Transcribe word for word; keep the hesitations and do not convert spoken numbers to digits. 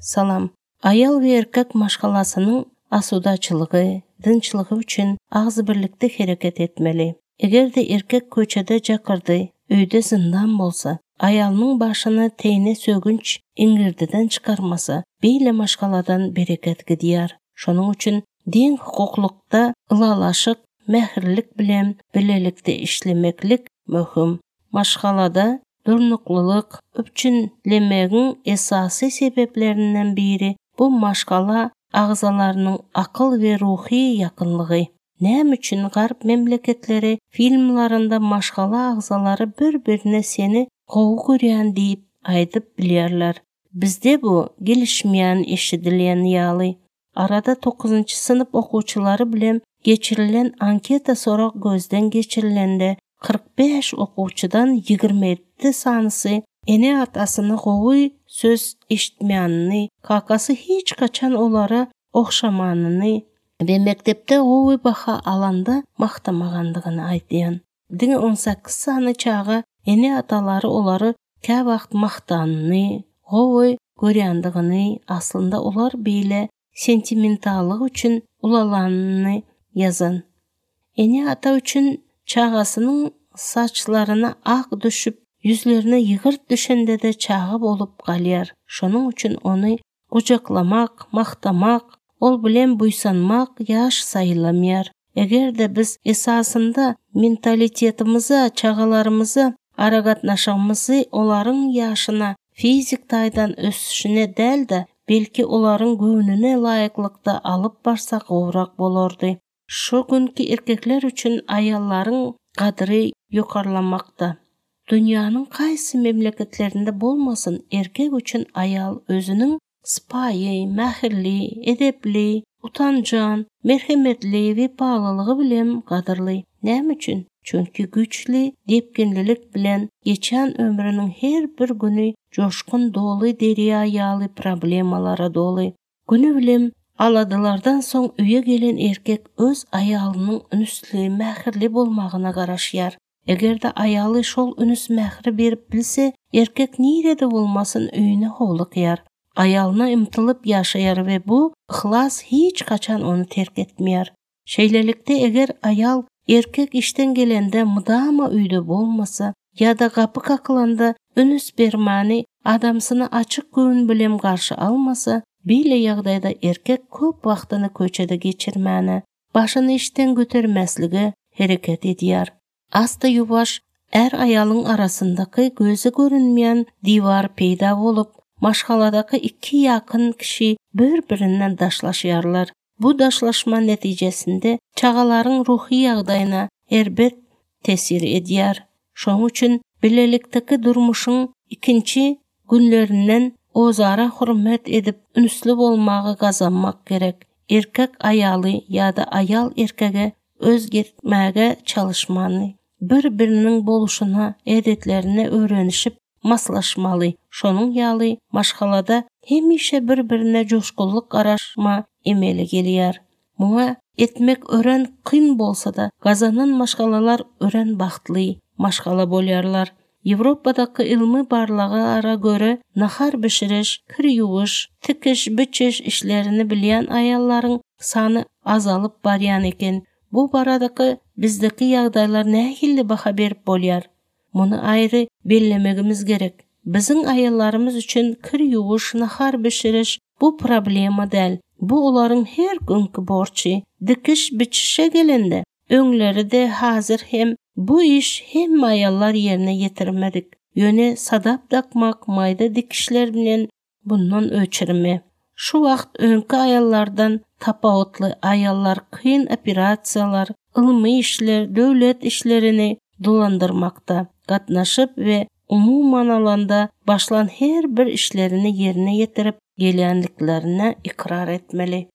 Salam. Ayal ve erkek maşgalasının asudachılığı, dınçılığı üçün ağzı birlikte hareket etmeli. Eğer de erkek köçede jakırdı, öyde zindan bolsa, ayalının başını teyne sögünç ingirdidən çıkarmasa, beyle maşgaladan bereket gidiyar. Şonun üçün din hukuklukta ılalaşık, mehirlik bilen bilelikte işlemeklik mühim. Maşgalada durnukluluk, öpçünlemegin esası sebeplerinden biri bu maşgala ağzalarının akıl ve ruhi yakınlığı. Näme üçün garp memleketleri filmlarında maşgala ağzaları bir-birine seni gowy görýän diýip aýdyp bilýärler. Bizde bu gelişmeyen eşidilen ýaly. Arada dokuzunçy sınıf okuwçylary bilen geçirilen anketa sorak gözden geçirilende kırk beş okuwçydan yigirme yedi sanysy ene atasyny gowy söz eşitmeýänini, kakasy hiç kaçan olara okşamanyny ve mektepte gowy baha alanda maktamagandygyny aýdýan. Diňe on sakkiz sany çağa ene atalary olary kä wagt maktanyny, gowy görýändigini, aslında olar beýle sentimentallyk üçün ulalanyny yazan. Ene ata üçün çağasının saçlarına ak düşüp, yüzlerine yığırt düşende de çağı bolup galýar. Şonun üçün onu gucaklamak, maktamak, ol bilen buysanmak yaş sayılamyar. Eger de biz esasında mentalitetimizi, çağalarımızı, aragatnaşamızı olaryň yaşına, fizik taýdan ösüşüne däl de, belki olaryň göwnüne laýyklykda alıp barsak gowrak bolardy. Şu günkü erkekler üçün ayallaryň gadyry ýokarlanmakda. Dünýäniň kaýsy memleketlerinde bolmasyn, erkek üçün ayal özüniň spaýy, mähirli, edepli, utanjan, merhemetli we paýlalygy bilen gadyrly. Näme üçün? Çünkü güçli, depkinlilik bilen geçen ömrünün her bir günü coşkun dolu derya ýaly problemalara dolu. Günü bilen aladylardan soň öýe gelen erkek öz aýalynyň ünüsli, mähirli bolmagyna garaşýar. Egerde aýaly şol ünüs mähiri berip bilse, erkek nirede bolmasyn öýüne howlukýar. Aýalyna ymtylyp ýaşaýar we bu ihlas hiç kaçan onu terk etmeýär. Şeýlelikde eger aýal erkek işten gelende mudama öýde bolmasa, ýa-da gapy kakylanda ünüs bermani adamsyny açyk göwn bilen garşy almasa, beýle ýagdaýda erkek köp wagtyny köçede geçirmäni, başyny işten götermäsligi hereket edýär. Asta ýuwaş er aýalyň arasyndaky gözü görünmeýän divar peýda bolup, maşgaladaky iki ýakyn kişi bir-birinden daşlaşýarlar. Bu daşlaşma netijesinde çağalaryň ruhi ýagdaýyna erbet tesir edýär. Şoň üçin bilelikdeki durmuşyň ikinci günlerinden ozara hurmet edip ünüsli bolmagy gazanmak gerek. Erkek aýaly ýa-da aýal erkege özgertmäge çalışmaly. Bir-biriniň boluşuna, edetlerine öwrenişip maslaşmaly. Şonuň ýaly maşgalada hemişe bir-birine coşkunluk garaşma emeli gelýär. Muňa etmek ören kyn bolsa da, gazanan maşgalalar ören bagtly maşgala bolýarlar. Ýewropadaky ilmi barlygara göre nahar bişiriş, kir ýuwuş, tikiş, biçiş işlerini bilýän aýallaryň sany azalyp barýan eken. Bu baradaky bizdeki ýagdaýlar nähili baha berip bolýar. Muny aýry bellemegimiz gerek. Biziň aýallarymyz üçin kir ýuwuş, nahar bişiriş bu problema däl. Bu olaryň her günkü borçy. Dikiş biçişe gelende öňleri de hazır hem bu iş hem aýallar ýerine ýetirmedik. Ýöne sadap dakmak, maýda dikişler bilen bundan öçürme. Şu wagt öňkü aýallardan tapawutly aýallar kyn operasiýalar, ilmi işler, döwlet işlerini dolandyrmakda gatnaşyp we umuman alanda başlan her bir işlerini ýerine ýetirip gelýänliklerine ikrar etmeli.